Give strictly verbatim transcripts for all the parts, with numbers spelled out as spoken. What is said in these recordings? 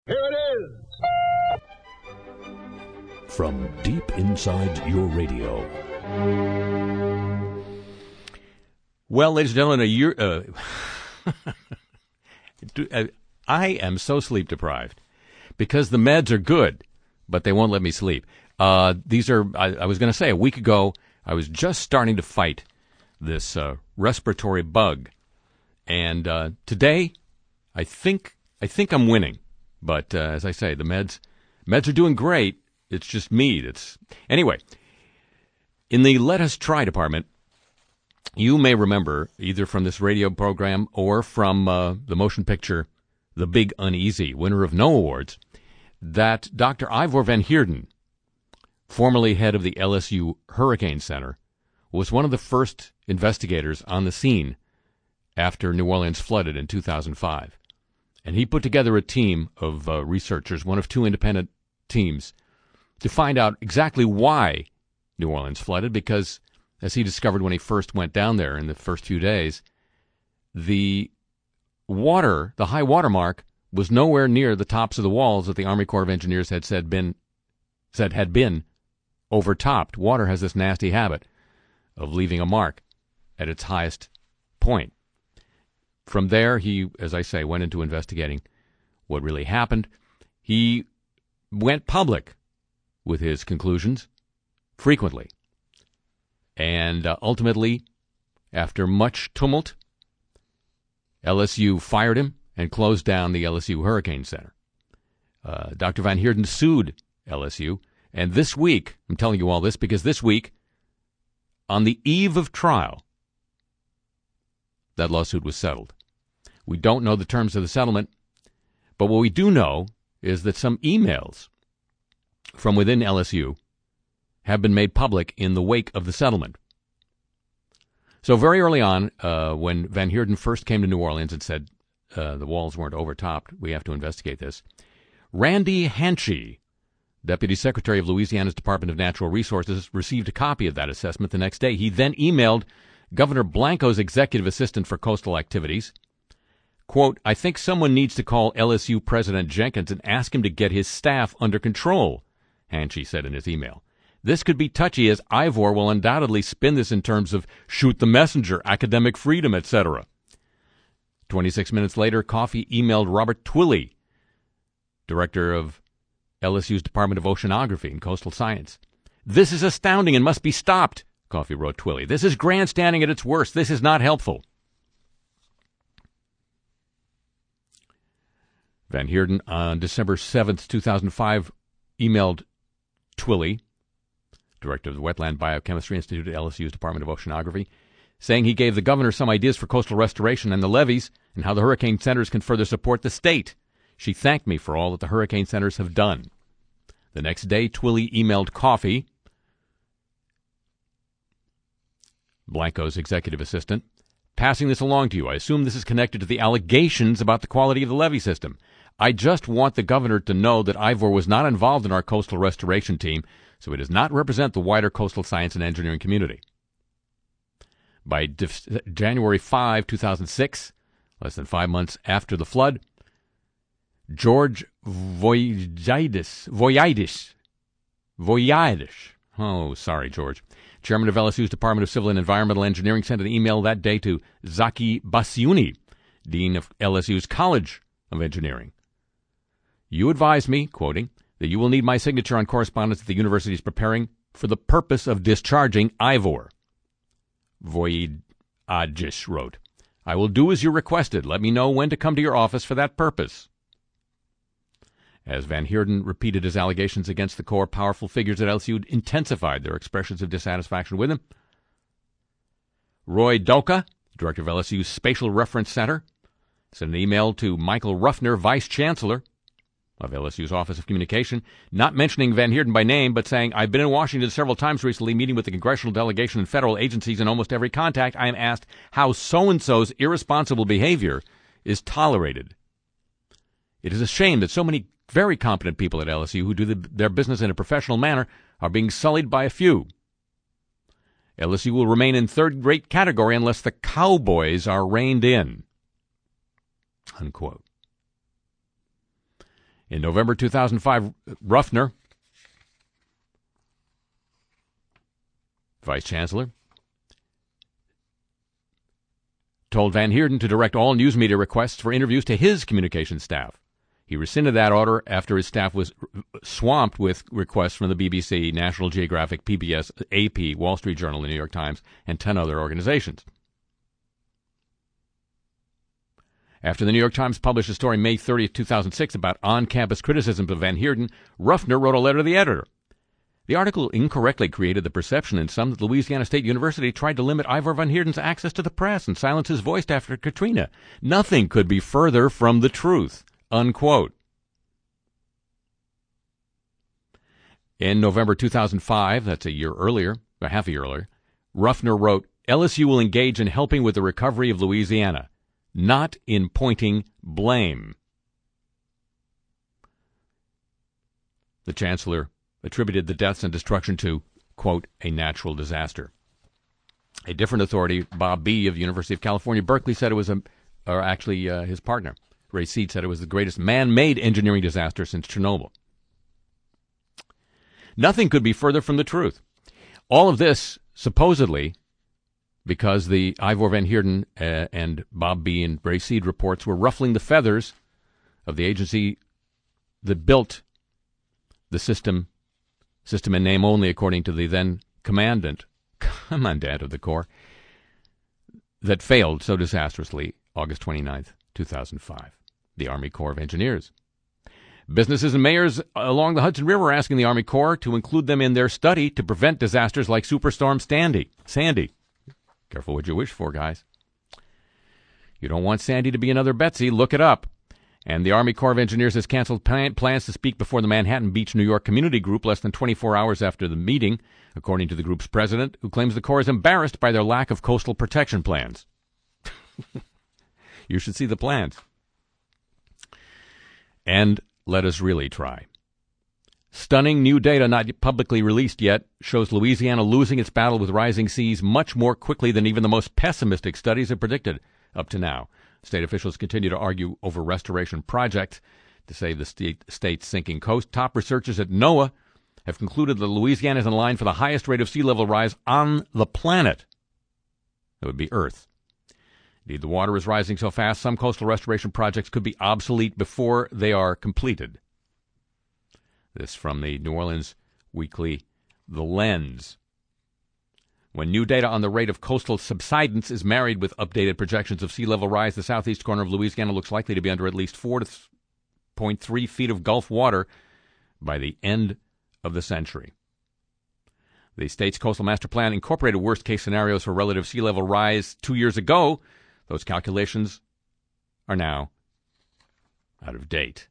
Here it is! From deep inside your radio. Well, ladies and gentlemen, a year... Uh, I am so sleep deprived because the meds are good, but they won't let me sleep. Uh, these are, I, I was going to say, a week ago, I was just starting to fight this uh, respiratory bug. And uh, today, I think I think I'm winning. But uh, as I say, the meds meds are doing great. It's just me that's... Anyway, in the Let Us Try department, you may remember, either from this radio program or from uh, the motion picture The Big Uneasy, winner of no awards, that Doctor Ivor Van Heerden, formerly head of the L S U Hurricane Center, was one of the first investigators on the scene after New Orleans flooded in two thousand five. And he put together a team of uh, researchers, one of two independent teams, to find out exactly why New Orleans flooded, because, as he discovered when he first went down there in the first few days, the water, the high water mark, was nowhere near the tops of the walls that the Army Corps of Engineers had said been said had been overtopped. Water has this nasty habit of leaving a mark at its highest point. From there, he, as I say, went into investigating what really happened. He went public with his conclusions frequently. And uh, ultimately, after much tumult, L S U fired him and closed down the L S U Hurricane Center. Uh, Doctor Van Heerden sued L S U. And this week, I'm telling you all this because this week, on the eve of trial, that lawsuit was settled. We don't know the terms of the settlement, but what we do know is that some emails from within L S U have been made public in the wake of the settlement. So very early on, uh, when Van Heerden first came to New Orleans and said uh, the walls weren't overtopped, we have to investigate this, Randy Hanchey, Deputy Secretary of Louisiana's Department of Natural Resources, received a copy of that assessment the next day. He then emailed Governor Blanco's executive assistant for coastal activities, quote, I think someone needs to call L S U President Jenkins and ask him to get his staff under control, Hanchey said in his email. This could be touchy as Ivor will undoubtedly spin this in terms of shoot the messenger, academic freedom, et cetera. twenty-six minutes later, Coffey emailed Robert Twilley, director of L S U's Department of Oceanography and Coastal Science. This is astounding and must be stopped, Coffey wrote Twilley. This is grandstanding at its worst. This is not helpful. Van Heerden, on December seventh, two thousand five, emailed Twilley, director of the Wetland Biochemistry Institute at L S U's Department of Oceanography, saying he gave the governor some ideas for coastal restoration and the levees and how the hurricane centers can further support the state. She thanked me for all that the hurricane centers have done. The next day, Twilley emailed Coffey, Blanco's executive assistant, passing this along to you. I assume this is connected to the allegations about the quality of the levee system. I just want the governor to know that Ivor was not involved in our coastal restoration team, so he does not represent the wider coastal science and engineering community. By dif- January fifth, two thousand six, less than five months after the flood, George Voyidis, Voyidis, Voyidis, oh, sorry, George, chairman of L S U's Department of Civil and Environmental Engineering, sent an email that day to Zaki Basiuni, dean of L S U's College of Engineering. You advise me, quoting, that you will need my signature on correspondence that the university is preparing for the purpose of discharging Ivor. Voyidis wrote, I will do as you requested. Let me know when to come to your office for that purpose. As Van Heerden repeated his allegations against the Corps, powerful figures at L S U intensified their expressions of dissatisfaction with him. Roy Doka, director of L S U's Spatial Reference Center, sent an email to Michael Ruffner, vice chancellor of L S U's Office of Communication, not mentioning Van Heerden by name, but saying, I've been in Washington several times recently, meeting with the congressional delegation and federal agencies. In almost every contact, I am asked how so-and-so's irresponsible behavior is tolerated. It is a shame that so many very competent people at L S U who do the, their business in a professional manner are being sullied by a few. L S U will remain in third-rate category unless the cowboys are reined in. Unquote. In November two thousand five, Ruffner, Vice Chancellor, told Van Heerden to direct all news media requests for interviews to his communications staff. He rescinded that order after his staff was swamped with requests from the B B C, National Geographic, P B S, A P, Wall Street Journal, the New York Times, and ten other organizations. After the New York Times published a story May thirtieth, two thousand six about on-campus criticisms of Van Heerden, Ruffner wrote a letter to the editor. The article incorrectly created the perception in some that Louisiana State University tried to limit Ivor Van Heerden's access to the press and silence his voice after Katrina. Nothing could be further from the truth. Unquote. In November two thousand five, that's a year earlier, a half a year earlier, Ruffner wrote, L S U will engage in helping with the recovery of Louisiana, not in pointing blame. The chancellor attributed the deaths and destruction to, quote, a natural disaster. A different authority, Bob Bee of the University of California, Berkeley, said it was a, or actually uh, his partner, Ray Seed, said it was the greatest man-made engineering disaster since Chernobyl. Nothing could be further from the truth. All of this, supposedly, because the Ivor Van Heerden uh, and Bob Bee and Ray Seed reports were ruffling the feathers of the agency that built the system, system in name only, according to the then commandant, commandant of the Corps, that failed so disastrously August twenty-ninth, two thousand five. The Army Corps of Engineers. Businesses and mayors along the Hudson River are asking the Army Corps to include them in their study to prevent disasters like Superstorm Sandy. Sandy. Careful what you wish for, guys. You don't want Sandy to be another Betsy. Look it up. And the Army Corps of Engineers has canceled plans to speak before the Manhattan Beach, New York Community Group less than twenty-four hours after the meeting, according to the group's president, who claims the Corps is embarrassed by their lack of coastal protection plans. You should see the plans. And let us really try. Stunning new data not publicly released yet shows Louisiana losing its battle with rising seas much more quickly than even the most pessimistic studies have predicted up to now. State officials continue to argue over restoration projects to save the state, state's sinking coast. Top researchers at NOAA have concluded that Louisiana is in line for the highest rate of sea level rise on the planet. That would be Earth. Indeed, the water is rising so fast, some coastal restoration projects could be obsolete before they are completed. This from the New Orleans weekly The Lens. When new data on the rate of coastal subsidence is married with updated projections of sea level rise, the southeast corner of Louisiana looks likely to be under at least four point three feet of Gulf water by the end of the century. The state's coastal master plan incorporated worst-case scenarios for relative sea level rise two years ago. Those calculations are now out of date.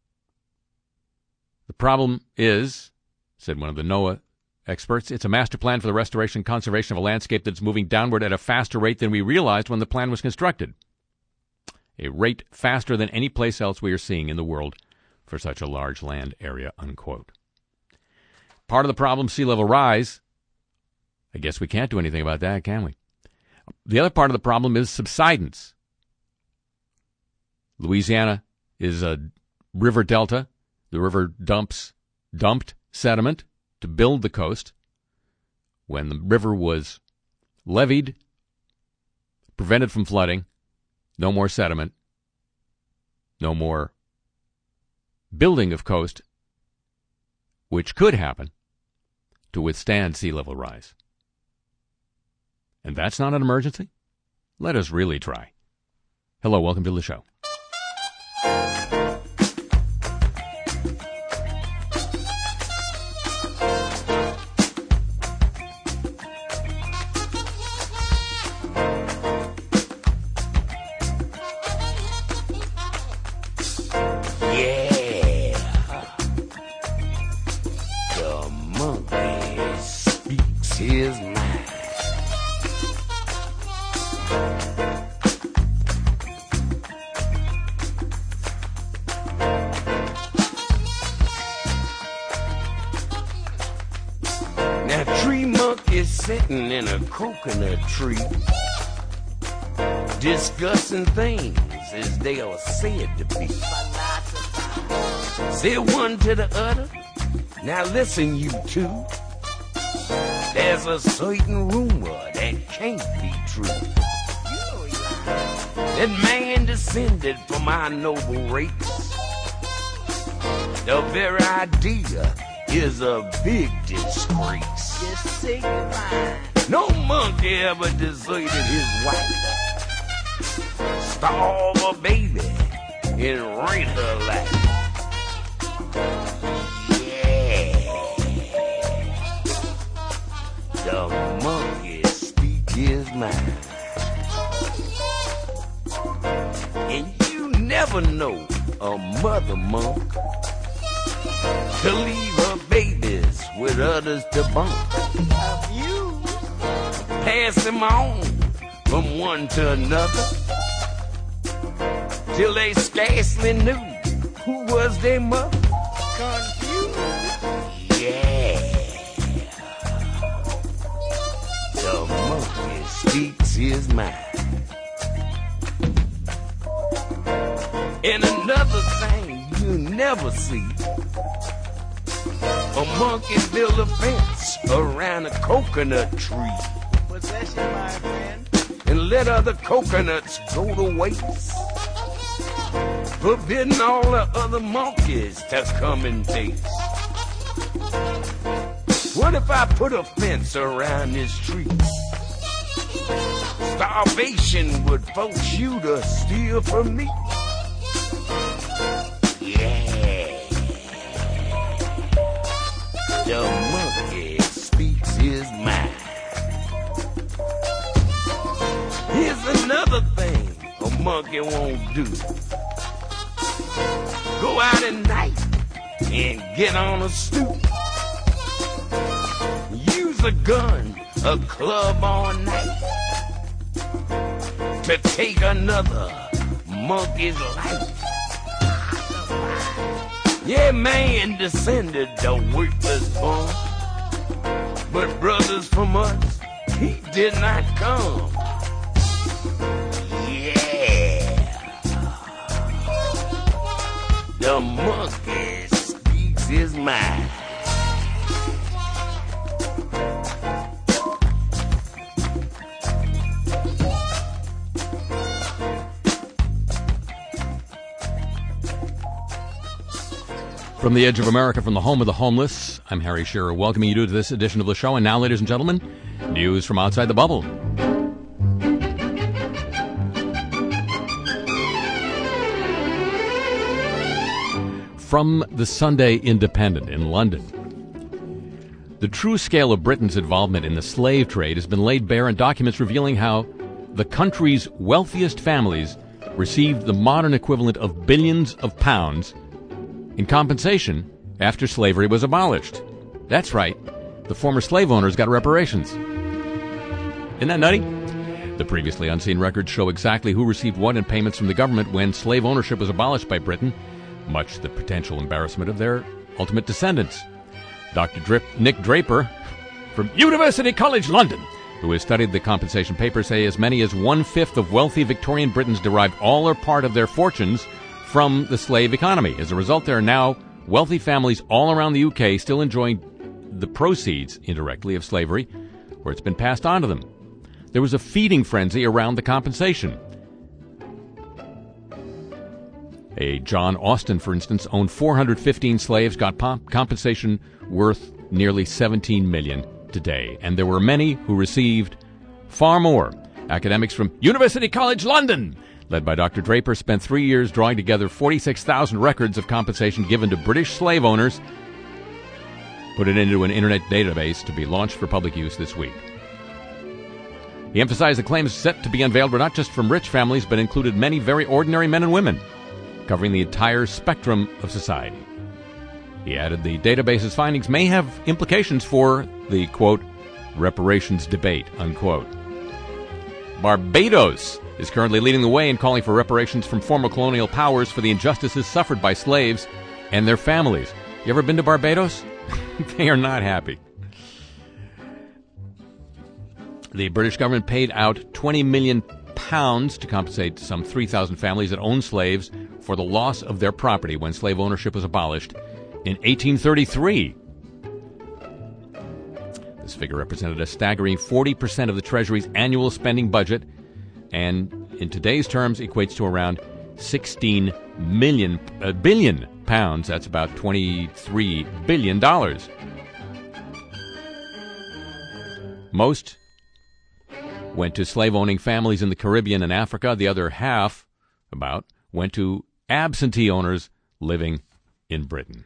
The problem is, said one of the NOAA experts, it's a master plan for the restoration and conservation of a landscape that's moving downward at a faster rate than we realized when the plan was constructed. A rate faster than any place else we are seeing in the world for such a large land area, unquote. Part of the problem, sea level rise. I guess we can't do anything about that, can we? The other part of the problem is subsidence. Louisiana is a river delta. The river dumps dumped sediment to build the coast. When the river was leveed, prevented from flooding, no more sediment, no more building of coast, which could happen to withstand sea level rise. And that's not an emergency? Let us really try. Hello, welcome to the show. In a coconut tree, discussing things as they are said to be. Say one to the other. Now listen, you two. There's a certain rumor that can't be true. That man descended from our noble race. The very idea is a big disgrace. No monkey ever deserted his wife. Starve a baby and rape her life. The monkey speak his mind. And you never know a mother monk to leave her babies with others to bunk. Pass them on from one to another till they scarcely knew who was their mother. Confused. Yeah. The monkey speaks his mind. And another thing you never see, a monkey build a fence around a coconut tree. Possession, my friend. And let other coconuts go to waste, forbidding all the other monkeys to come and taste. What if I put a fence around this tree? Starvation would force you to steal from me. Yeah. The monkey speaks his mind. Here's another thing a monkey won't do. Go out at night and get on a stoop. Use a gun, a club all night to take another monkey's life. Yeah, man descended the worthless born, but brothers from us, he did not come. The monkey speaks his mind. From the edge of America, from the home of the homeless, I'm Harry Shearer, welcoming you to this edition of the show. And now, ladies and gentlemen, news from outside the bubble. From the Sunday Independent in London. The true scale of Britain's involvement in the slave trade has been laid bare in documents revealing how the country's wealthiest families received the modern equivalent of billions of pounds in compensation after slavery was abolished. That's right, the former slave owners got reparations. Isn't that nutty? The previously unseen records show exactly who received what in payments from the government when slave ownership was abolished by Britain, much to the potential embarrassment of their ultimate descendants. Doctor Drip, Nick Draper from University College London, who has studied the compensation papers, say as many as one-fifth of wealthy Victorian Britons derived all or part of their fortunes from the slave economy. As a result, there are now wealthy families all around the U K still enjoying the proceeds, indirectly, of slavery, where it's been passed on to them. There was a feeding frenzy around the compensation. A John Austin, for instance, owned four hundred fifteen slaves, got pomp- compensation worth nearly seventeen million dollars today. And there were many who received far more. Academics from University College London, led by Doctor Draper, spent three years drawing together forty-six thousand records of compensation given to British slave owners, put it into an internet database to be launched for public use this week. He emphasized the claims set to be unveiled were not just from rich families, but included many very ordinary men and women, covering the entire spectrum of society. He added the database's findings may have implications for the, quote, reparations debate, unquote. Barbados is currently leading the way in calling for reparations from former colonial powers for the injustices suffered by slaves and their families. You ever been to Barbados? They are not happy. The British government paid out twenty million pounds to compensate some three thousand families that owned slaves for the loss of their property when slave ownership was abolished in eighteen thirty-three. This figure represented a staggering forty percent of the Treasury's annual spending budget, and in today's terms equates to around sixteen million, uh, billion pounds. That's about twenty-three billion dollars. Most went to slave-owning families in the Caribbean and Africa. The other half, about, went to absentee owners living in Britain.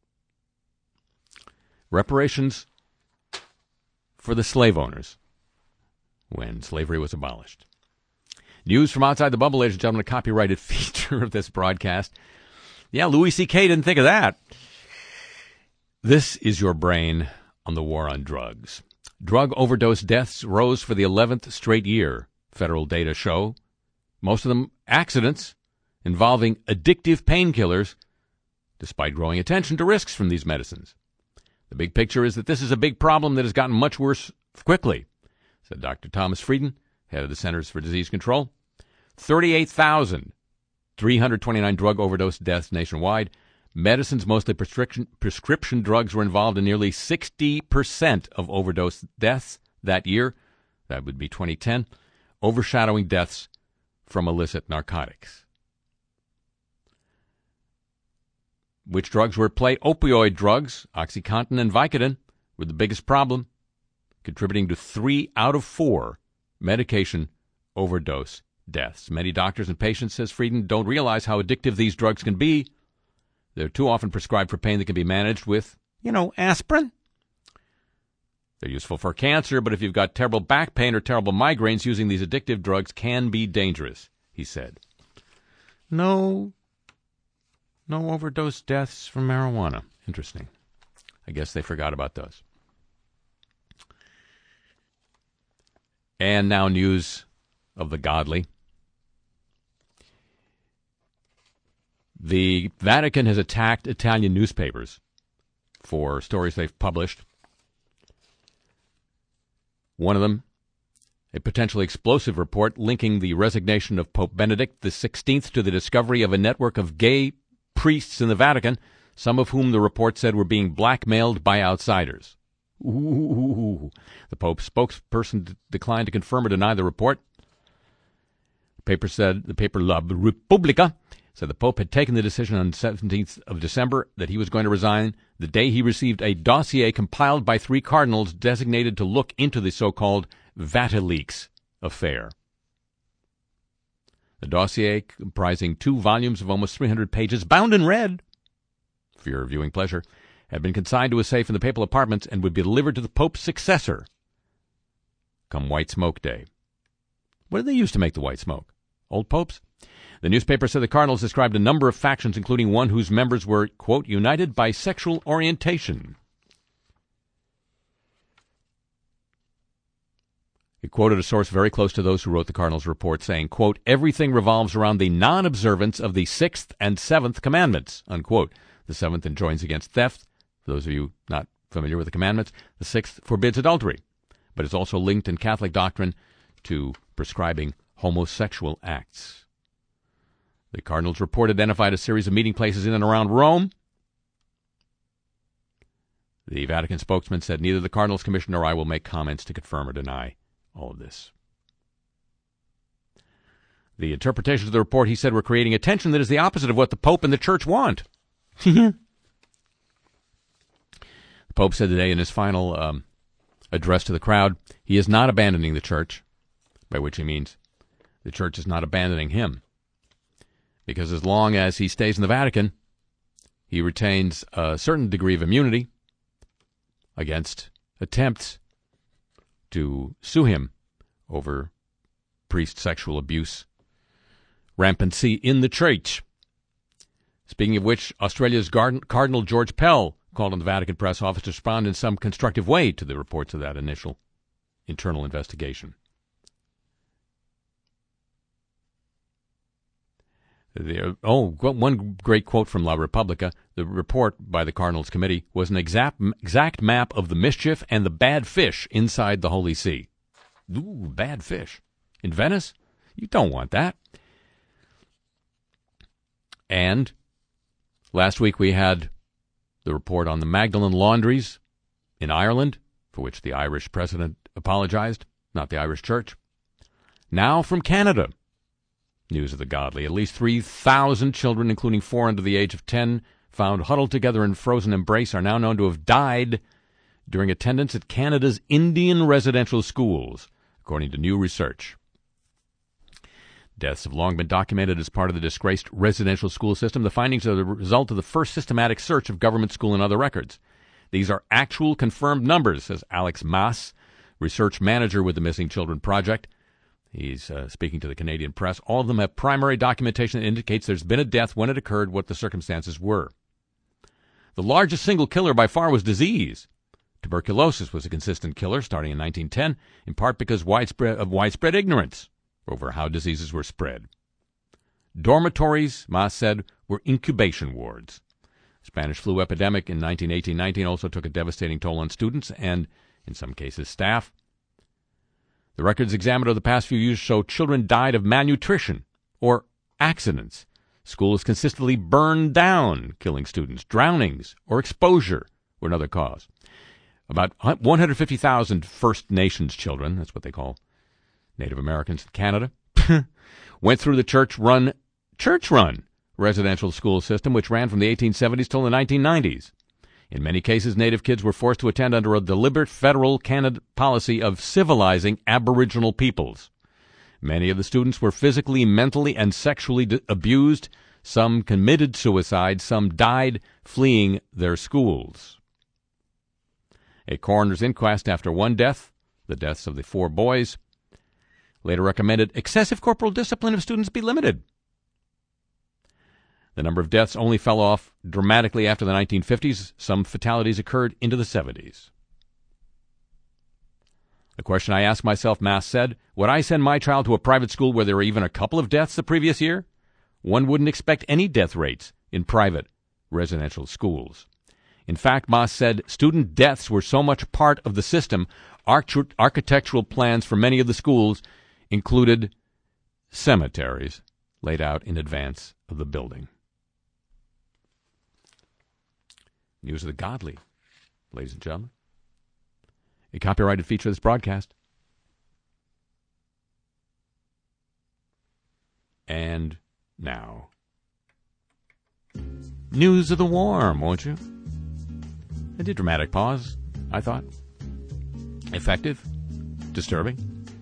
Reparations for the slave owners when slavery was abolished. News from outside the bubble, ladies and gentlemen, a copyrighted feature of this broadcast. Yeah, Louis C K didn't think of that. This is your brain on the war on drugs. Drug overdose deaths rose for the eleventh straight year, federal data show. Most of them accidents involving addictive painkillers, despite growing attention to risks from these medicines. The big picture is that this is a big problem that has gotten much worse quickly, said Doctor Thomas Frieden, head of the Centers for Disease Control. thirty-eight thousand three hundred twenty-nine drug overdose deaths nationwide. Medicines, mostly prescription, prescription drugs, were involved in nearly sixty percent of overdose deaths that year. That would be twenty ten, overshadowing deaths from illicit narcotics. Which drugs were at play? Opioid drugs, OxyContin and Vicodin, were the biggest problem, contributing to three out of four medication overdose deaths. Many doctors and patients, says Frieden, don't realize how addictive these drugs can be. They're too often prescribed for pain that can be managed with, you know, aspirin. They're useful for cancer, but if you've got terrible back pain or terrible migraines, using these addictive drugs can be dangerous, he said. No, no overdose deaths from marijuana. Interesting. I guess they forgot about those. And now news of the godly. The Vatican has attacked Italian newspapers for stories they've published. One of them, a potentially explosive report linking the resignation of Pope Benedict the sixteenth to the discovery of a network of gay priests in the Vatican, some of whom the report said were being blackmailed by outsiders. Ooh. The Pope's spokesperson d- declined to confirm or deny the report. The paper said, the paper La Repubblica said the Pope had taken the decision on the seventeenth of December that he was going to resign the day he received a dossier compiled by three cardinals designated to look into the so-called VatiLeaks affair. The dossier, comprising two volumes of almost three hundred pages, bound in red, for your viewing pleasure, had been consigned to a safe in the papal apartments and would be delivered to the Pope's successor come White Smoke Day. What did they use to make the white smoke? Old popes? The newspaper said the cardinals described a number of factions, including one whose members were, quote, united by sexual orientation. It quoted a source very close to those who wrote the cardinals' report, saying, quote, everything revolves around the non-observance of the sixth and seventh commandments, unquote. The seventh enjoins against theft. For those of you not familiar with the commandments, the sixth forbids adultery, but is also linked in Catholic doctrine to prescribing homosexual acts. The cardinals' report identified a series of meeting places in and around Rome. The Vatican spokesman said neither the Cardinals Commission nor I will make comments to confirm or deny all of this. The interpretations of the report, he said, were creating a tension that is the opposite of what the Pope and the Church want. The Pope said today in his final um, address to the crowd, he is not abandoning the Church, by which he means the Church is not abandoning him. Because as long as he stays in the Vatican, he retains a certain degree of immunity against attempts to sue him over priest sexual abuse, rampancy in the Church. Speaking of which, Australia's Cardinal George Pell called on the Vatican press office to respond in some constructive way to the reports of that initial internal investigation. The, oh, one great quote from La Repubblica. The report by the Cardinals Committee was an exact, exact map of the mischief and the bad fish inside the Holy See. Ooh, bad fish. In Venice? You don't want that. And last week we had the report on the Magdalen laundries in Ireland, for which the Irish president apologized, not the Irish church. Now from Canada, news of the godly. At least three thousand children, including four under the age of ten, found huddled together in frozen embrace, are now known to have died during attendance at Canada's Indian residential schools, according to new research. Deaths have long been documented as part of the disgraced residential school system. The findings are the result of the first systematic search of government school and other records. These are actual confirmed numbers, says Alex Maas, research manager with the Missing Children Project. He's uh, speaking to the Canadian press. All of them have primary documentation that indicates there's been a death, when it occurred, what the circumstances were. The largest single killer by far was disease. Tuberculosis was a consistent killer starting in nineteen ten, in part because widespread, of widespread ignorance over how diseases were spread. Dormitories, Maas said, were incubation wards. Spanish flu epidemic in nineteen eighteen nineteen also took a devastating toll on students and, in some cases, staff. The records examined over the past few years show children died of malnutrition or accidents. Schools consistently burned down, killing students. Drownings or exposure were another cause. About one hundred fifty thousand First Nations children, that's what they call Native Americans in Canada, went through the church-run, church-run residential school system, which ran from the eighteen seventies till the nineteen nineties. In many cases, Native kids were forced to attend under a deliberate federal Canada policy of civilizing Aboriginal peoples. Many of the students were physically, mentally, and sexually d- abused. Some committed suicide. Some died fleeing their schools. A coroner's inquest after one death, the deaths of the four boys, later recommended excessive corporal discipline of students be limited. The number of deaths only fell off dramatically after the nineteen fifties. Some fatalities occurred into the seventies. A question I asked myself, Maas said, would I send my child to a private school where there were even a couple of deaths the previous year? One wouldn't expect any death rates in private residential schools. In fact, Maas said student deaths were so much part of the system, arch- architectural plans for many of the schools included cemeteries laid out in advance of the building. News of the godly, ladies and gentlemen. A copyrighted feature of this broadcast. And now, news of the warm, won't you? A dramatic pause, I thought. Effective, disturbing.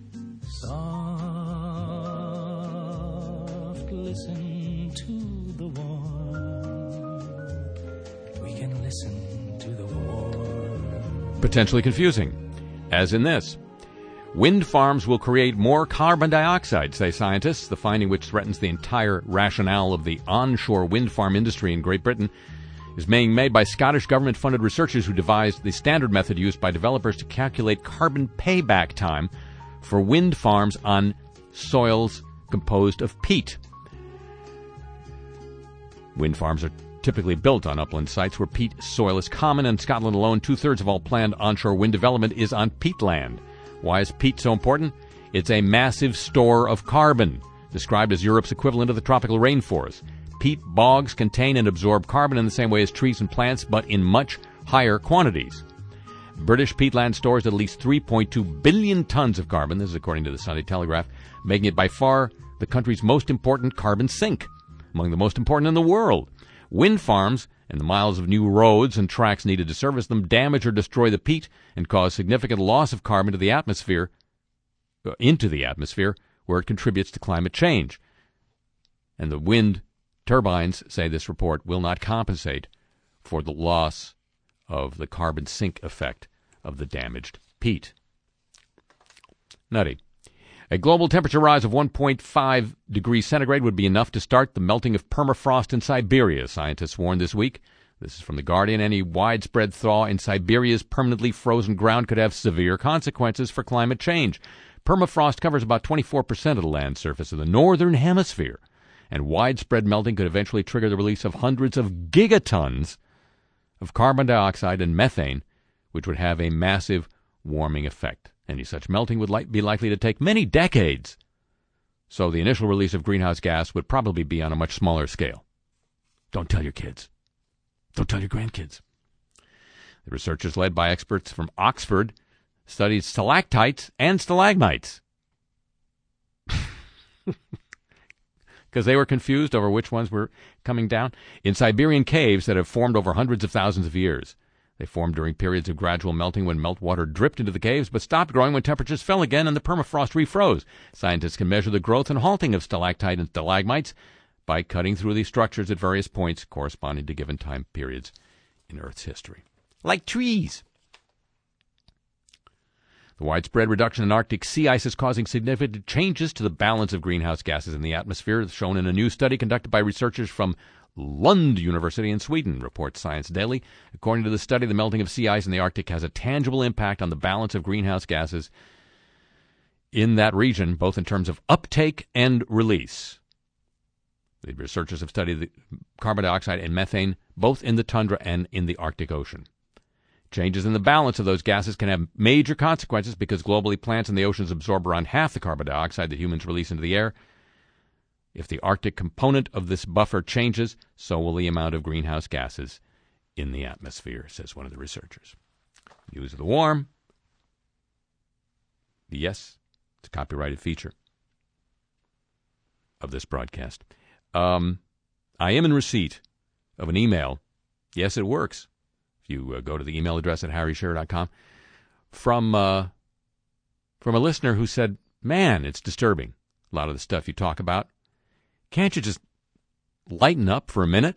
Soft, listen to the warm. We can listen to the warm. Potentially confusing, as in this. Wind farms will create more carbon dioxide, say scientists, the finding which threatens the entire rationale of the onshore wind farm industry in Great Britain is being made by Scottish government-funded researchers who devised the standard method used by developers to calculate carbon payback time for wind farms on soils composed of peat. Wind farms are typically built on upland sites where peat soil is common. In Scotland alone, two-thirds of all planned onshore wind development is on peatland. Why is peat so important? It's a massive store of carbon, described as Europe's equivalent of the tropical rainforest. Peat bogs contain and absorb carbon in the same way as trees and plants, but in much higher quantities. British peatland stores at least three point two billion tons of carbon, this is according to the Sunday Telegraph, making it by far the country's most important carbon sink, among the most important in the world. Wind farms and the miles of new roads and tracks needed to service them damage or destroy the peat and cause significant loss of carbon to the atmosphere, uh, into the atmosphere, where it contributes to climate change. And the wind turbines, say this report, will not compensate for the loss of the carbon sink effect of the damaged peat. Nutty. A global temperature rise of one point five degrees centigrade would be enough to start the melting of permafrost in Siberia, scientists warned this week. This is from The Guardian. Any widespread thaw in Siberia's permanently frozen ground could have severe consequences for climate change. Permafrost covers about twenty-four percent of the land surface of the northern hemisphere, and widespread melting could eventually trigger the release of hundreds of gigatons of carbon dioxide and methane, which would have a massive warming effect. Any such melting would li- be likely to take many decades, so the initial release of greenhouse gas would probably be on a much smaller scale. Don't tell your kids. Don't tell your grandkids. The researchers, led by experts from Oxford, studied stalactites and stalagmites because they were confused over which ones were coming down in Siberian caves that have formed over hundreds of thousands of years. They formed during periods of gradual melting when meltwater dripped into the caves, but stopped growing when temperatures fell again and the permafrost refroze. Scientists can measure the growth and halting of stalactite and stalagmites by cutting through these structures at various points corresponding to given time periods in Earth's history. Like trees. The widespread reduction in Arctic sea ice is causing significant changes to the balance of greenhouse gases in the atmosphere, as shown in a new study conducted by researchers from Lund University in Sweden, reports Science Daily. According to the study, the melting of sea ice in the Arctic has a tangible impact on the balance of greenhouse gases in that region, both in terms of uptake and release. The researchers have studied the carbon dioxide and methane both in the tundra and in the Arctic Ocean. Changes in the balance of those gases can have major consequences because globally plants in the oceans absorb around half the carbon dioxide that humans release into the air. If the Arctic component of this buffer changes, so will the amount of greenhouse gases in the atmosphere, says one of the researchers. News of the Warm. Yes, it's a copyrighted feature of this broadcast. Um, I am in receipt of an email. Yes, it works. If you uh, go to the email address at harry shearer dot com, from, uh, from a listener who said, man, it's disturbing, a lot of the stuff you talk about. Can't you just lighten up for a minute?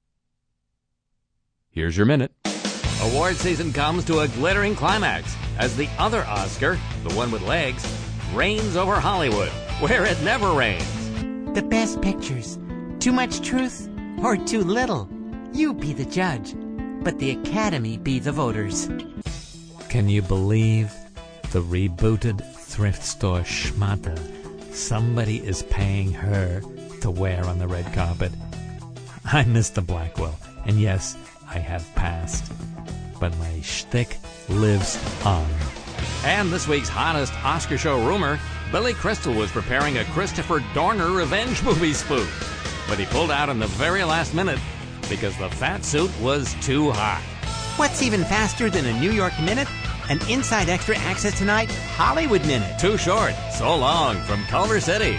Here's your minute. Award season comes to a glittering climax as the other Oscar, the one with legs, reigns over Hollywood, where it never rains. The best pictures. Too much truth or too little? You be the judge, but the Academy be the voters. Can you believe the rebooted thrift store schmata somebody is paying her to wear on the red carpet? I'm Mister Blackwell, and yes, I have passed, but my shtick lives on. And this week's hottest Oscar show rumor, Billy Crystal was preparing a Christopher Dorner revenge movie spoof, but he pulled out in the very last minute because the fat suit was too hot. What's even faster than a New York Minute? An Inside Extra Access Tonight Hollywood Minute. Too short, so long from Culver City.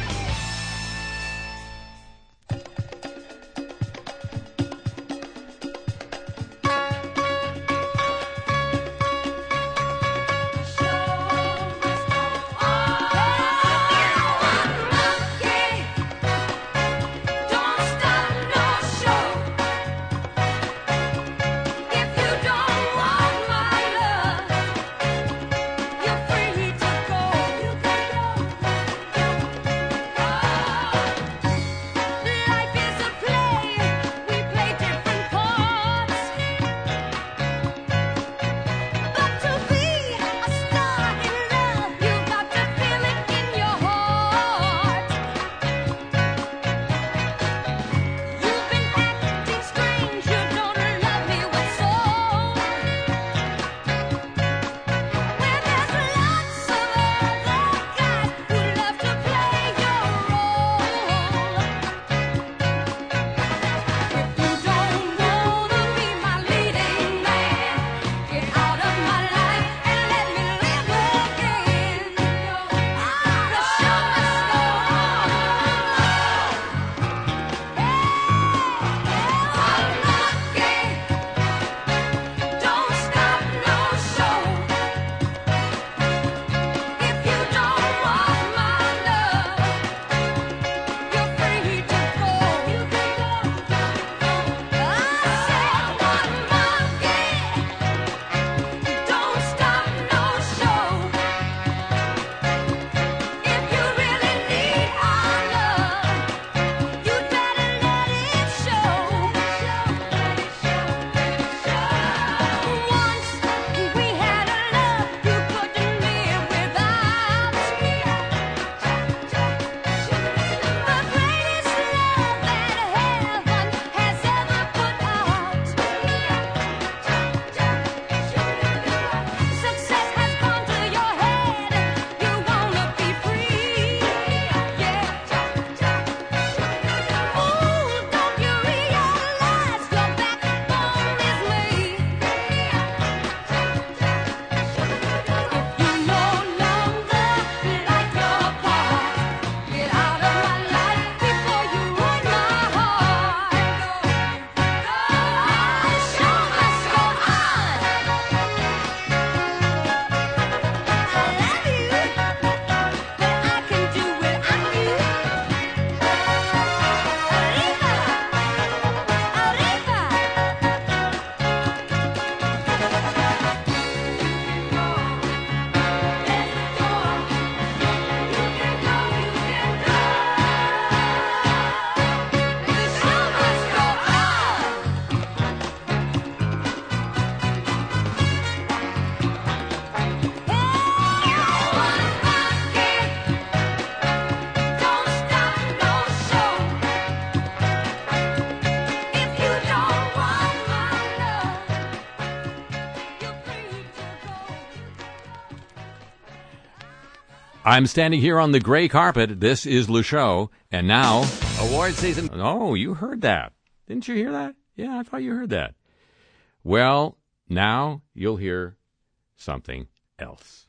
I'm standing here on the gray carpet. This is Le Show. And now, award season. Oh, you heard that. Didn't you hear that? Yeah, I thought you heard that. Well, now you'll hear something else.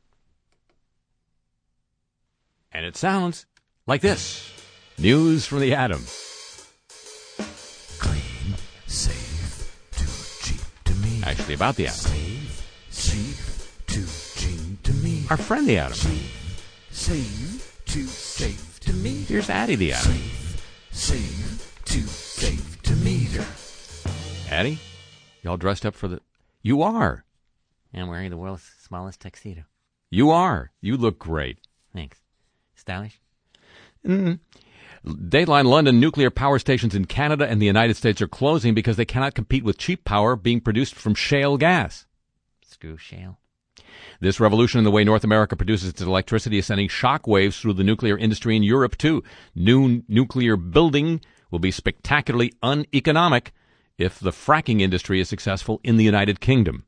And it sounds like this. News from the Atom. Clean, safe, too cheap to me. Actually, about the Atom. Safe, cheap, too cheap to me. Our friend the Atom. Safe, too safe to me. Here's Addie the Atom. Safe, safe, too safe to meter. Addie, y'all dressed up for the... You are. I'm wearing the world's smallest tuxedo. You are. You look great. Thanks. Stylish? Mm. Dateline London nuclear power stations in Canada and the United States are closing because they cannot compete with cheap power being produced from shale gas. Screw shale. This revolution in the way North America produces its electricity is sending shockwaves through the nuclear industry in Europe, too. New nuclear building will be spectacularly uneconomic if the fracking industry is successful in the United Kingdom.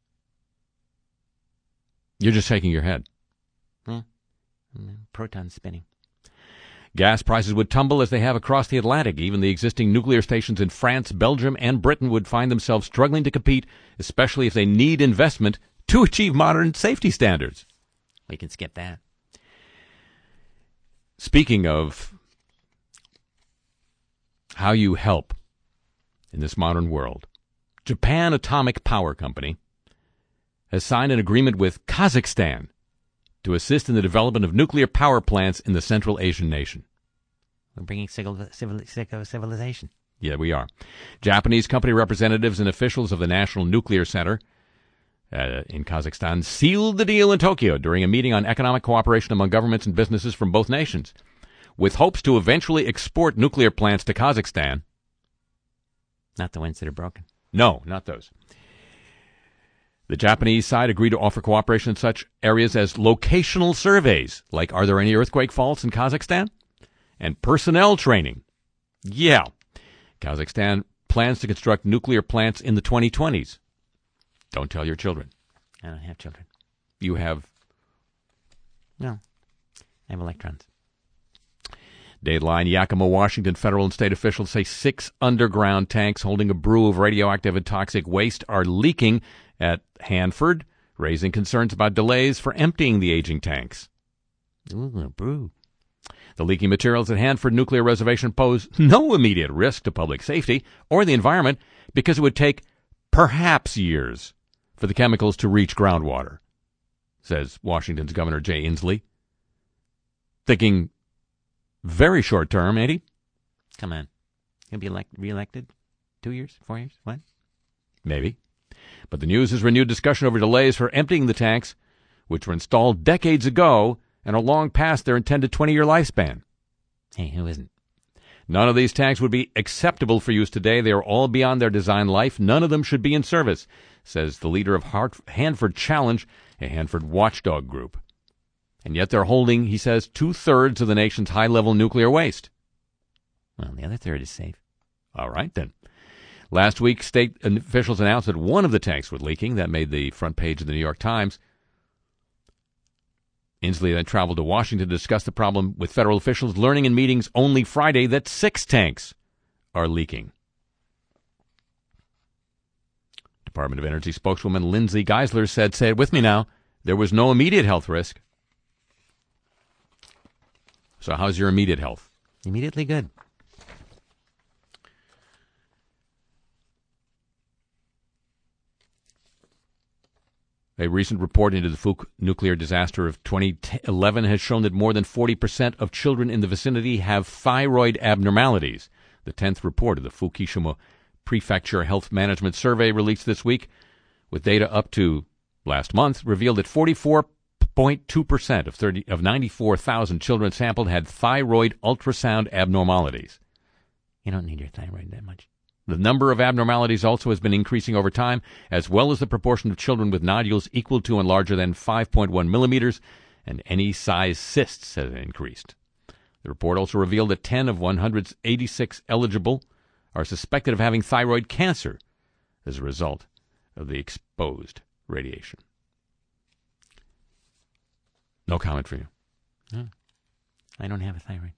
You're just shaking your head. Yeah. Proton spinning. Gas prices would tumble as they have across the Atlantic. Even the existing nuclear stations in France, Belgium, and Britain would find themselves struggling to compete, especially if they need investment to achieve modern safety standards. We can skip that. Speaking of how you help in this modern world, Japan Atomic Power Company has signed an agreement with Kazakhstan to assist in the development of nuclear power plants in the Central Asian nation. We're bringing civil, civil, civilization. Yeah, we are. Japanese company representatives and officials of the National Nuclear Center uh, in Kazakhstan sealed the deal in Tokyo during a meeting on economic cooperation among governments and businesses from both nations, with hopes to eventually export nuclear plants to Kazakhstan. Not the ones that are broken. No, not those. The Japanese side agreed to offer cooperation in such areas as locational surveys, like are there any earthquake faults in Kazakhstan? And personnel training. Yeah. Kazakhstan plans to construct nuclear plants in the twenty twenties. Don't tell your children. I don't have children. You have... No. I have electrons. Dateline, Yakima, Washington, federal and state officials say six underground tanks holding a brew of radioactive and toxic waste are leaking at Hanford, raising concerns about delays for emptying the aging tanks. Ooh, a brew. The leaking materials at Hanford Nuclear Reservation pose no immediate risk to public safety or the environment because it would take perhaps years for the chemicals to reach groundwater, says Washington's Governor Jay Inslee. Thinking very short term, ain't he? Come on. He'll be elect- re-elected? Two years? Four years? What? Maybe. But the news has renewed discussion over delays for emptying the tanks, which were installed decades ago and are long past their intended twenty-year lifespan. Hey, who isn't? None of these tanks would be acceptable for use today. They are all beyond their design life. None of them should be in service, says the leader of Hart- Hanford Challenge, a Hanford watchdog group. And yet they're holding, he says, two-thirds of the nation's high-level nuclear waste. Well, the other third is safe. All right, then. Last week, state officials announced that one of the tanks was leaking. That made the front page of the New York Times. Inslee then traveled to Washington to discuss the problem with federal officials, learning in meetings only Friday that six tanks are leaking. Department of Energy spokeswoman Lindsay Geisler said, say it with me now, there was no immediate health risk. So how's your immediate health? Immediately good. A recent report into the Fukushima nuclear disaster of twenty eleven has shown that more than forty percent of children in the vicinity have thyroid abnormalities. The tenth report of the Fukushima Prefecture Health Management Survey released this week, with data up to last month, revealed that forty-four point two percent of thirty of ninety-four thousand children sampled had thyroid ultrasound abnormalities. You don't need your thyroid that much. The number of abnormalities also has been increasing over time, as well as the proportion of children with nodules equal to and larger than five point one millimeters, and any size cysts has increased. The report also revealed that ten of one hundred eighty-six eligible are suspected of having thyroid cancer as a result of the exposed radiation. No comment for you. Oh, I don't have a thyroid.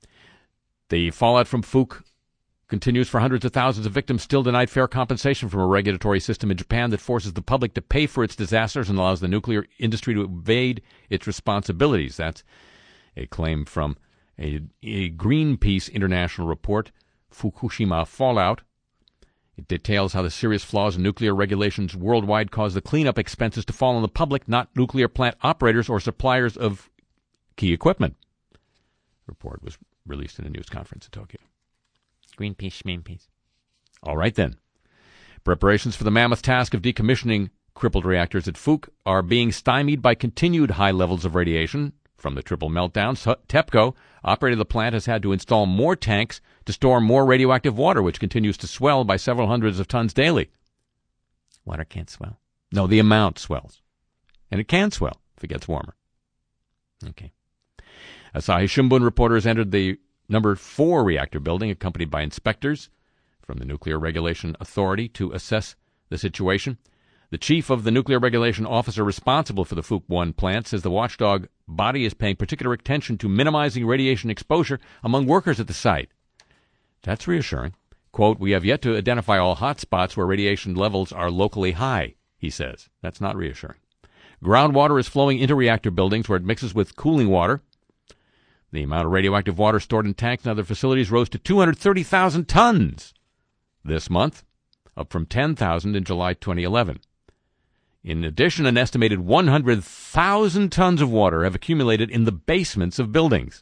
The fallout from Fuke continues for hundreds of thousands of victims still denied fair compensation from a regulatory system in Japan that forces the public to pay for its disasters and allows the nuclear industry to evade its responsibilities. That's a claim from a, a Greenpeace International report, Fukushima Fallout. It details how the serious flaws in nuclear regulations worldwide cause the cleanup expenses to fall on the public, not nuclear plant operators or suppliers of key equipment. The report was released in a news conference in Tokyo. Greenpeace, Schmeenpeace. All right, then. Preparations for the mammoth task of decommissioning crippled reactors at Fuke are being stymied by continued high levels of radiation from the triple meltdowns. TEPCO, operator of the plant, has had to install more tanks to store more radioactive water, which continues to swell by several hundreds of tons daily. Water can't swell. No, the amount swells. And it can swell if it gets warmer. Okay. Asahi Shimbun reporters entered the number four reactor building, accompanied by inspectors from the Nuclear Regulation Authority to assess the situation. The chief of the Nuclear Regulation Officer responsible for the Fuke one plant says the watchdog body is paying particular attention to minimizing radiation exposure among workers at the site. That's reassuring. Quote, "We have yet to identify all hot spots where radiation levels are locally high," he says. That's not reassuring. Groundwater is flowing into reactor buildings where it mixes with cooling water. The amount of radioactive water stored in tanks and other facilities rose to two hundred thirty thousand tons this month, up from ten thousand in July twenty eleven. In addition, an estimated one hundred thousand tons of water have accumulated in the basements of buildings.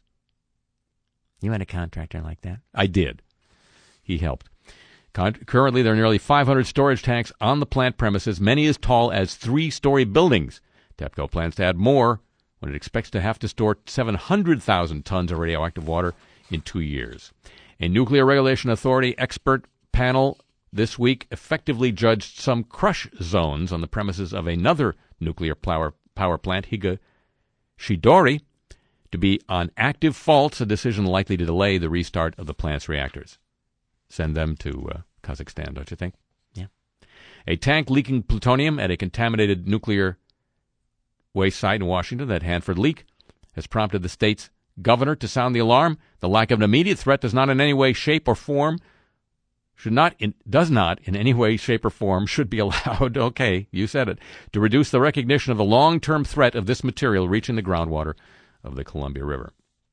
You had a contractor like that? I did. He helped. Con- currently, there are nearly five hundred storage tanks on the plant premises, many as tall as three-story buildings. TEPCO plans to add more when it expects to have to store seven hundred thousand tons of radioactive water in two years. A Nuclear Regulation Authority expert panel this week effectively judged some crush zones on the premises of another nuclear power, power plant, Higa Shidori, to be on active faults, a decision likely to delay the restart of the plant's reactors. Send them to uh, Kazakhstan, don't you think? Yeah. A tank leaking plutonium at a contaminated nuclear waste site in Washington, that Hanford leak, has prompted the state's governor to sound the alarm. The lack of an immediate threat does not in any way, shape, or form should not in, does not in any way, shape, or form should be allowed, okay, you said it, to reduce the recognition of the long-term threat of this material reaching the groundwater of the Columbia River,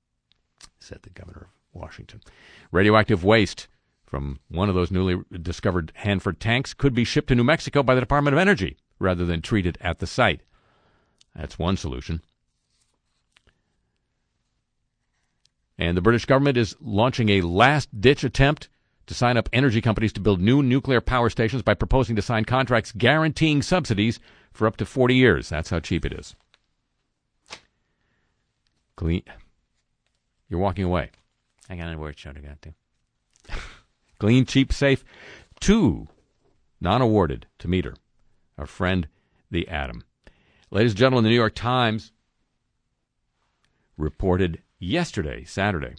said the governor of Washington. Radioactive waste from one of those newly discovered Hanford tanks could be shipped to New Mexico by the Department of Energy rather than treated at the site. That's one solution. And the British government is launching a last-ditch attempt to sign up energy companies to build new nuclear power stations by proposing to sign contracts guaranteeing subsidies for up to forty years. That's how cheap it is. Clean. You're walking away. I got a word show to go to. Clean, cheap, safe. Two non-awarded to Meter. Our friend, the Atom. Ladies and gentlemen, the New York Times reported yesterday, Saturday,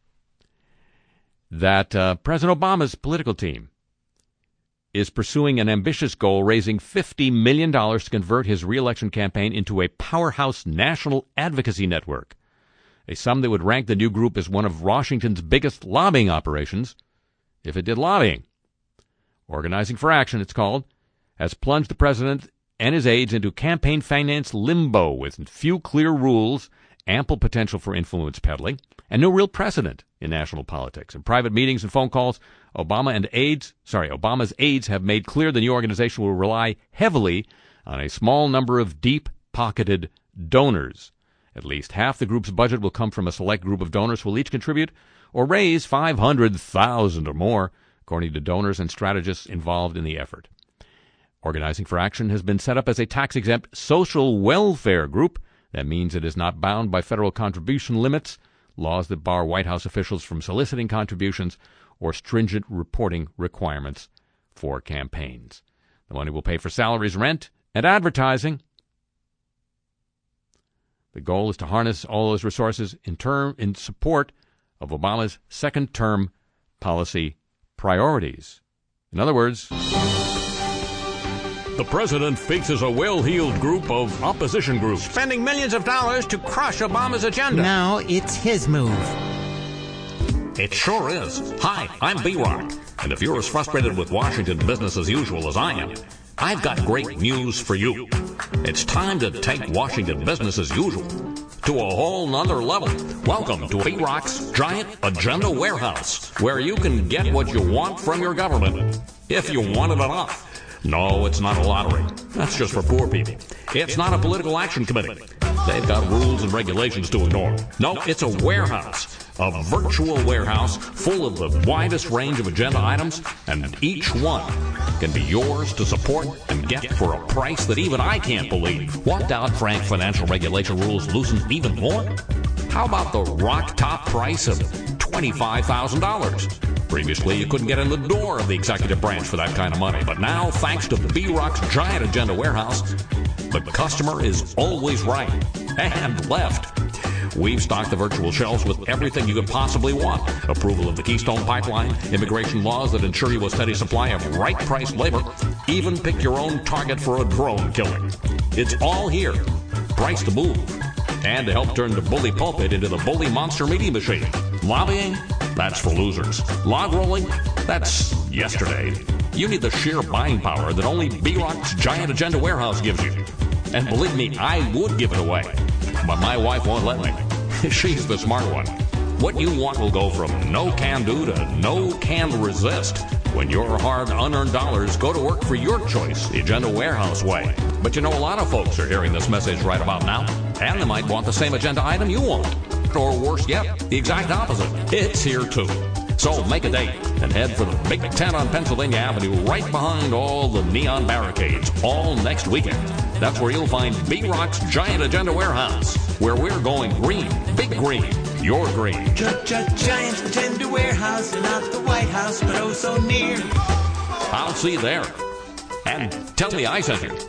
that uh, President Obama's political team is pursuing an ambitious goal, raising fifty million dollars to convert his re-election campaign into a powerhouse national advocacy network, a sum that would rank the new group as one of Washington's biggest lobbying operations if it did lobbying. Organizing for Action, it's called, has plunged the president and his aides into campaign finance limbo with few clear rules, ample potential for influence peddling, and no real precedent in national politics. In private meetings and phone calls, Obama and aides, sorry, Obama's aides have made clear the new organization will rely heavily on a small number of deep-pocketed donors. At least half the group's budget will come from a select group of donors who will each contribute or raise five hundred thousand dollars or more, according to donors and strategists involved in the effort. Organizing for Action has been set up as a tax-exempt social welfare group. That means it is not bound by federal contribution limits, laws that bar White House officials from soliciting contributions, or stringent reporting requirements for campaigns. The money will pay for salaries, rent, and advertising. The goal is to harness all those resources in term in support of Obama's second-term policy priorities. In other words, The president faces a well-heeled group of opposition groups. Spending millions of dollars to crush Obama's agenda. Now it's his move. It sure is. Hi, I'm B-Rock. And if you're as frustrated with Washington business as usual as I am, I've got great news for you. It's time to take Washington business as usual to a whole nother level. Welcome to B-Rock's Giant Agenda Warehouse, where you can get what you want from your government, if you want it enough. No, it's not a lottery. That's just for poor people. It's not a political action committee. They've got rules and regulations to ignore. No, it's a warehouse. A virtual warehouse full of the widest range of agenda items, and each one can be yours to support and get for a price that even I can't believe. Want Dodd-Frank financial regulation rules loosened even more? How about the rock top price of twenty-five thousand dollars? Previously, you couldn't get in the door of the executive branch for that kind of money, but now, thanks to B-Rock's Giant Agenda Warehouse, the customer is always right and left. We've stocked the virtual shelves with everything you could possibly want. Approval of the Keystone Pipeline, immigration laws that ensure you a steady supply of right-priced labor, even pick your own target for a drone killing. It's all here, priced to move, and to help turn the bully pulpit into the bully monster meeting machine. Lobbying? That's for losers. Log rolling? That's yesterday. You need the sheer buying power that only B-Rock's Giant Agenda Warehouse gives you. And believe me, I would give it away. But my wife won't let me. She's the smart one. What you want will go from no can do to no can resist when your hard unearned dollars go to work for your choice, the Agenda Warehouse way. But you know, a lot of folks are hearing this message right about now, and they might want the same agenda item you want. Or worse yet, the exact opposite. It's here too. So make a date and head for the big tent on Pennsylvania Avenue right behind all the neon barricades all next weekend. That's where you'll find B-Rock's Giant Agenda Warehouse, where we're going green, big green, your green. Giant Agenda Warehouse, not the White House, but oh so near. I'll see you there. And tell me I sent you.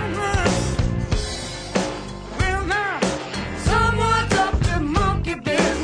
Someone's up to monkey business.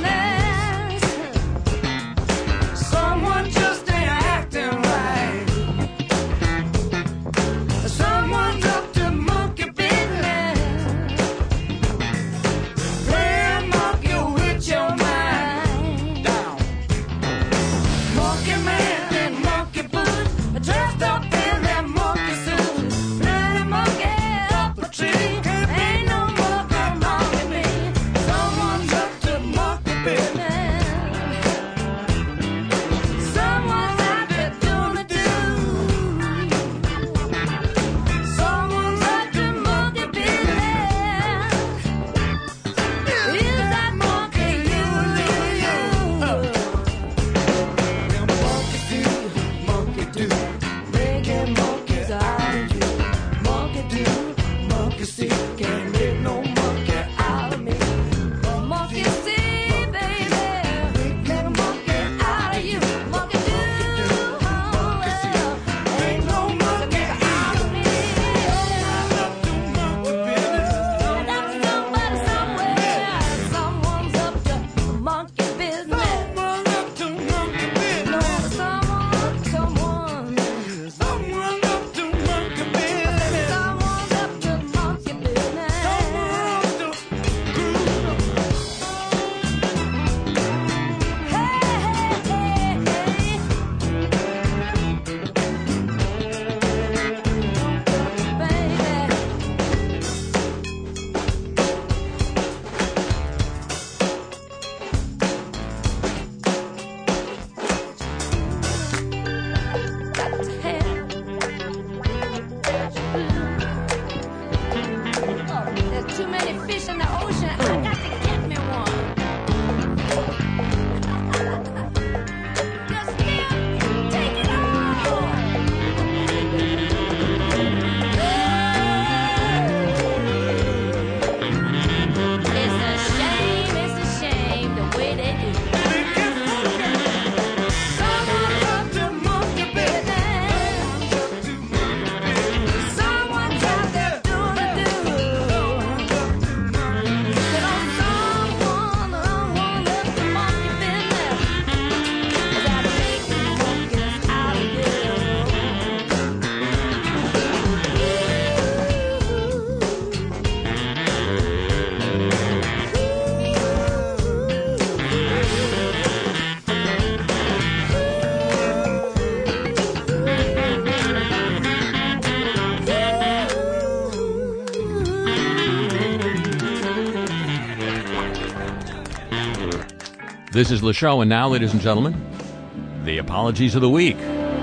This is the show, and now, ladies and gentlemen, the apologies of the week.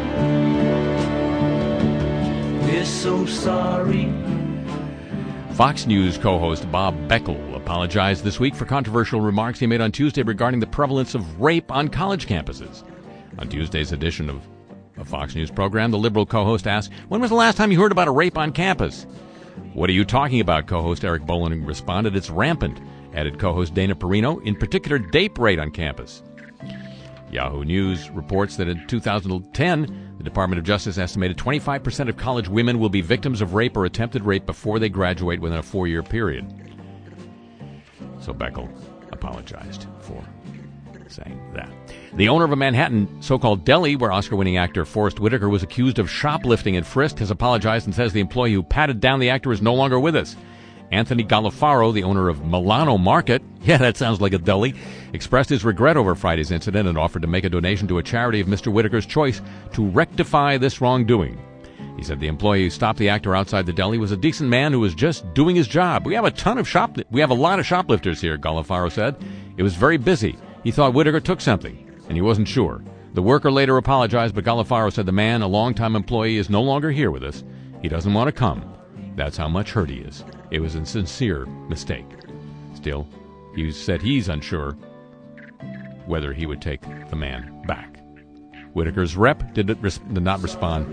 We're so sorry. Fox News co-host Bob Beckel apologized this week for controversial remarks he made on Tuesday regarding the prevalence of rape on college campuses. On Tuesday's edition of a Fox News program, the Liberal co-host asked, "When was the last time you heard about a rape on campus?" "What are you talking about?" co-host Eric Bolling responded. "It's rampant," added co-host Dana Perino, "in particular date rate on campus." Yahoo News reports that in two thousand ten, the Department of Justice estimated twenty-five percent of college women will be victims of rape or attempted rape before they graduate within a four-year period. So Beckel apologized for saying that. The owner of a Manhattan so-called deli where Oscar-winning actor Forrest Whitaker was accused of shoplifting and frisked has apologized and says the employee who patted down the actor is no longer with us. Anthony Galafaro, the owner of Milano Market, yeah, that sounds like a deli, expressed his regret over Friday's incident and offered to make a donation to a charity of Mister Whitaker's choice to rectify this wrongdoing. He said the employee who stopped the actor outside the deli was a decent man who was just doing his job. We have a ton of shop, we have a lot of shoplifters here, Galafaro said. It was very busy. He thought Whitaker took something, and he wasn't sure. The worker later apologized, but Galafaro said the man, a longtime employee, is no longer here with us. He doesn't want to come. That's how much hurt he is. It was a sincere mistake. Still, he said he's unsure whether he would take the man back. Whitaker's rep did, res- did not respond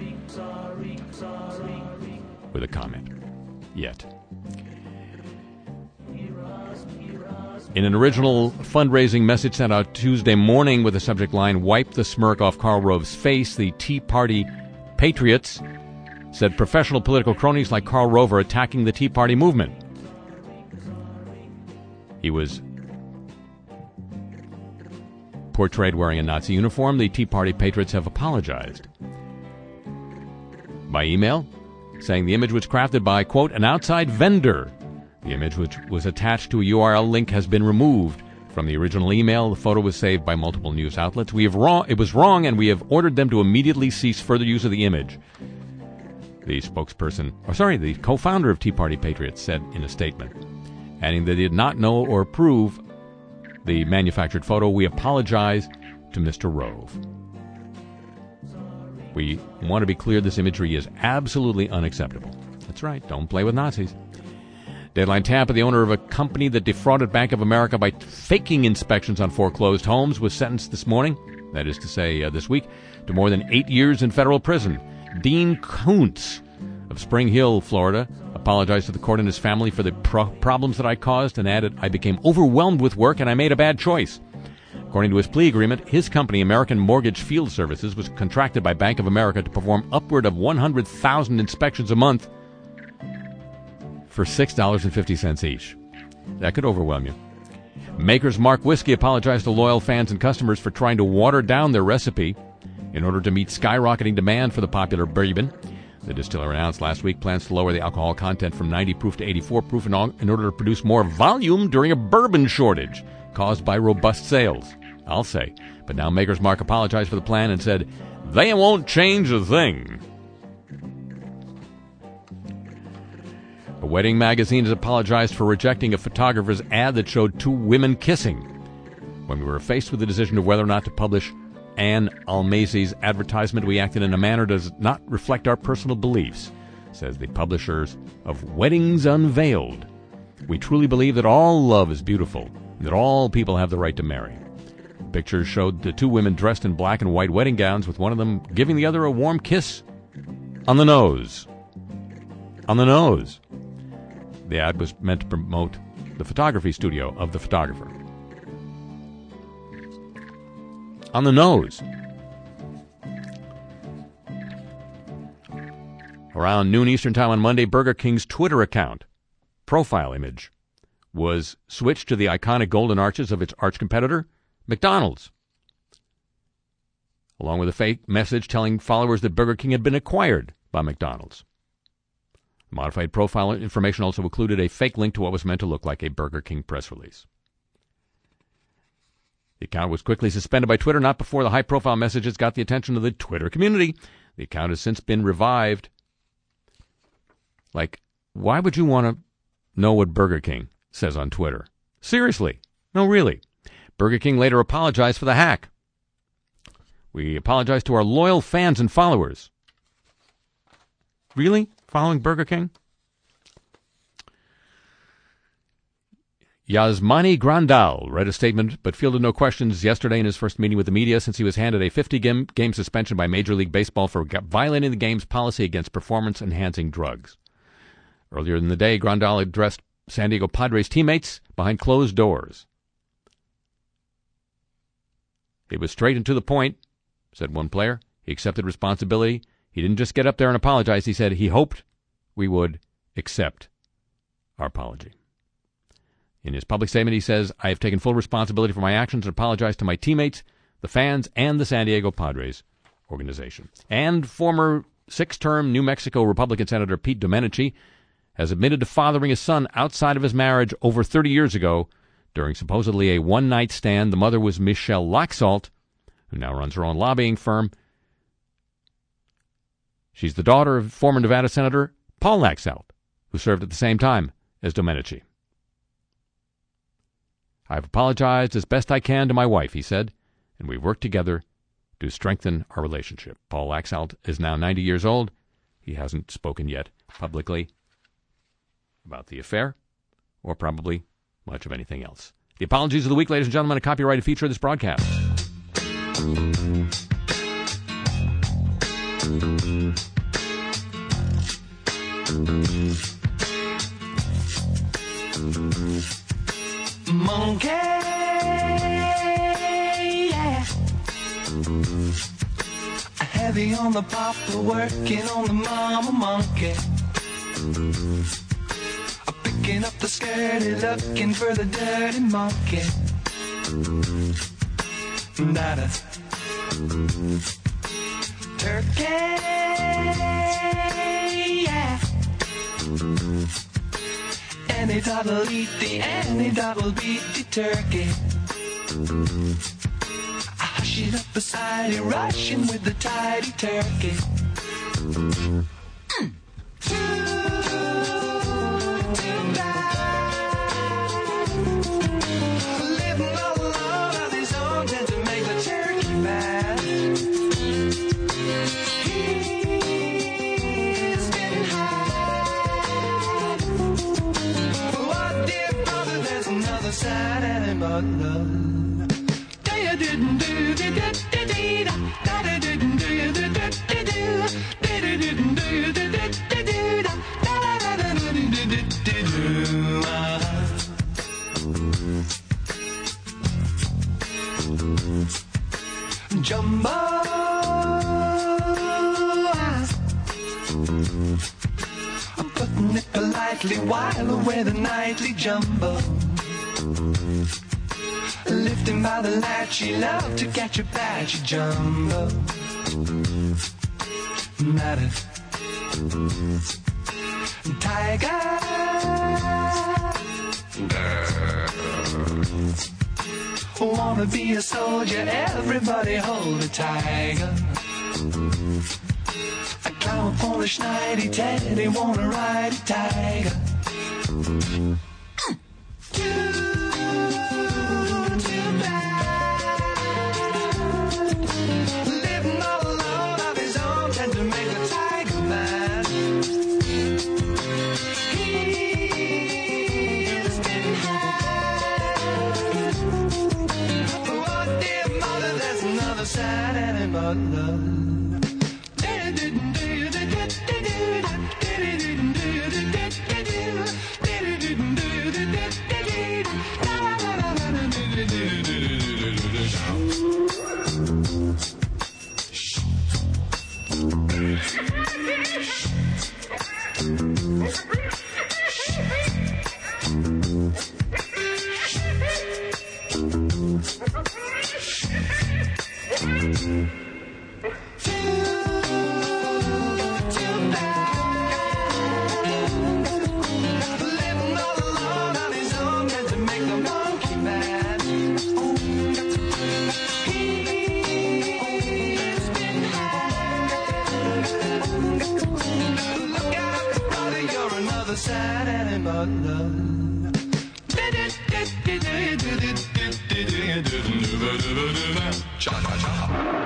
with a comment yet. In an original fundraising message sent out Tuesday morning with the subject line, "Wipe the smirk off Karl Rove's face," the Tea Party Patriots said professional political cronies like Karl Rove are attacking the Tea Party movement. He was portrayed wearing a Nazi uniform. The Tea Party Patriots have apologized by email, saying the image was crafted by, quote, an outside vendor. The image, which was attached to a U R L link, has been removed from the original email. The photo was saved by multiple news outlets. We have wrong. It was wrong, and we have ordered them to immediately cease further use of the image. The spokesperson, or sorry, the co-founder of Tea Party Patriots said in a statement, adding that they did not know or approve the manufactured photo. We apologize to Mister Rove. We want to be clear, this imagery is absolutely unacceptable. That's right, don't play with Nazis. Deadline Tampa, the owner of a company that defrauded Bank of America by faking inspections on foreclosed homes, was sentenced this morning, that is to say uh, this week, to more than eight years in federal prison. Dean Koontz of Spring Hill, Florida, apologized to the court and his family for the pro- problems that I caused and added, "I became overwhelmed with work and I made a bad choice." According to his plea agreement, his company, American Mortgage Field Services, was contracted by Bank of America to perform upward of one hundred thousand inspections a month for six dollars and fifty cents each. That could overwhelm you. Maker's Mark Whiskey apologized to loyal fans and customers for trying to water down their recipe in order to meet skyrocketing demand for the popular bourbon. The distiller announced last week plans to lower the alcohol content from ninety proof to eighty-four proof in, all, in order to produce more volume during a bourbon shortage caused by robust sales. I'll say. But now Maker's Mark apologized for the plan and said, "They won't change a thing." A wedding magazine has apologized for rejecting a photographer's ad that showed two women kissing. When we were faced with the decision of whether or not to publish Anne Almazy's advertisement, we acted in a manner that does not reflect our personal beliefs, says the publishers of Weddings Unveiled. We truly believe that all love is beautiful, and that all people have the right to marry. The pictures showed the two women dressed in black and white wedding gowns, with one of them giving the other a warm kiss on the nose. On the nose. The ad was meant to promote the photography studio of the photographer. On the nose. Around noon Eastern Time on Monday, Burger King's Twitter account profile image was switched to the iconic golden arches of its arch competitor, McDonald's, along with a fake message telling followers that Burger King had been acquired by McDonald's. The modified profile information also included a fake link to what was meant to look like a Burger King press release. The account was quickly suspended by Twitter, not before the high-profile messages got the attention of the Twitter community. The account has since been revived. Like, why would you want to know what Burger King says on Twitter? Seriously. No, really. Burger King later apologized for the hack. We apologize to our loyal fans and followers. Really? Following Burger King? Yasmani Grandal read a statement but fielded no questions yesterday in his first meeting with the media since he was handed a fifty-game game suspension by Major League Baseball for violating the game's policy against performance-enhancing drugs. Earlier in the day, Grandal addressed San Diego Padres teammates behind closed doors. It was straight and to the point, said one player. He accepted responsibility. He didn't just get up there and apologize. He said he hoped we would accept our apology. In his public statement, he says, I have taken full responsibility for my actions and apologize to my teammates, the fans, and the San Diego Padres organization. And former six-term New Mexico Republican Senator Pete Domenici has admitted to fathering his son outside of his marriage over thirty years ago during supposedly a one-night stand. The mother was Michelle Laxalt, who now runs her own lobbying firm. She's the daughter of former Nevada Senator Paul Laxalt, who served at the same time as Domenici. I've apologized as best I can to my wife, he said, and we've worked together to strengthen our relationship. Paul Laxalt is now ninety years old. He hasn't spoken yet publicly about the affair, or probably much of anything else. The apologies of the week, ladies and gentlemen, a copyrighted feature of this broadcast. Monkey, yeah. Heavy on the papa, working on the mama monkey. Picking up the skirty, looking for the dirty monkey. Nada. Turkey, yeah. Any dog'll eat the, any dog'll beat the turkey. I hush it up beside it, rushing with the tidy turkey. Mm. Living all alone on his own tend to make the turkey mad. He's getting high. What dear brother, there's another sad animal love. You didn't do the da da da da da didn't do you the da da do da didn't do you the da da do da da da da da do. Jumbo, I'm putting it politely while away the nightly jumbo. Lifting by the latch, you love to catch a patchy jumbo. Matter. Tiger. Wanna be a soldier, everybody hold a tiger. A clown, Polish nighty, Teddy, wanna ride a tiger. Sad animal love. Sad animal love. Cha-cha-cha.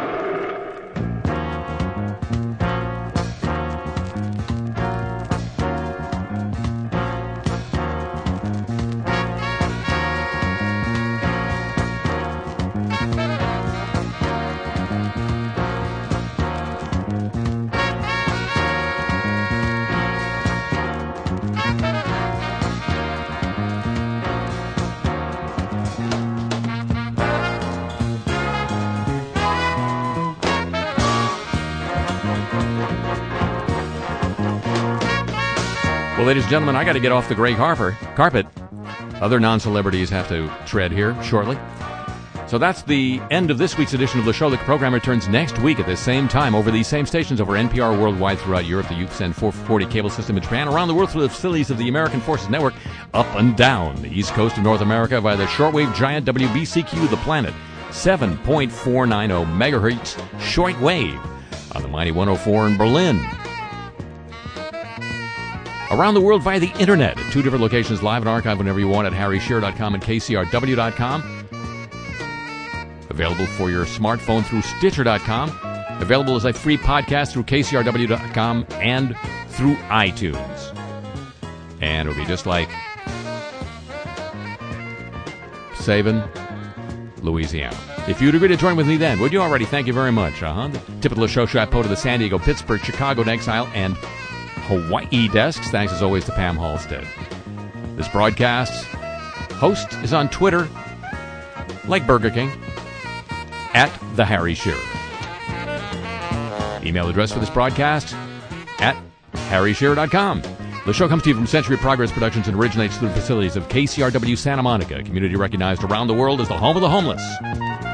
Well, ladies and gentlemen, I got to get off the gray carpet. Carpet. Other non-celebrities have to tread here shortly. So that's the end of this week's edition of the show. The program returns next week at the same time over these same stations over N P R worldwide throughout Europe, the U P C N four forty cable system in Japan, around the world through the facilities of the American Forces Network, up and down the east coast of North America via the shortwave giant W B C Q, the planet, seven point four nine zero megahertz shortwave on the mighty one oh four in Berlin. Around the world via the internet at two different locations, live and archived whenever you want at harry shearer dot com and k c r w dot com. Available for your smartphone through stitcher dot com. Available as a free podcast through k c r w dot com and through iTunes. And it'll be just like Sabin, Louisiana. If you'd agree to join with me then, would you already? Thank you very much. Uh-huh. The tip of the show chapeau to the San Diego, Pittsburgh, Chicago, Exile, and Hawaii desks. Thanks as always to Pam Halstead. This broadcast's host is on Twitter, like Burger King, at the Harry Shearer. Email address for this broadcast at harry shearer dot com. The show comes to you from Century Progress Productions and originates through the facilities of K C R W Santa Monica, a community recognized around the world as the home of the homeless.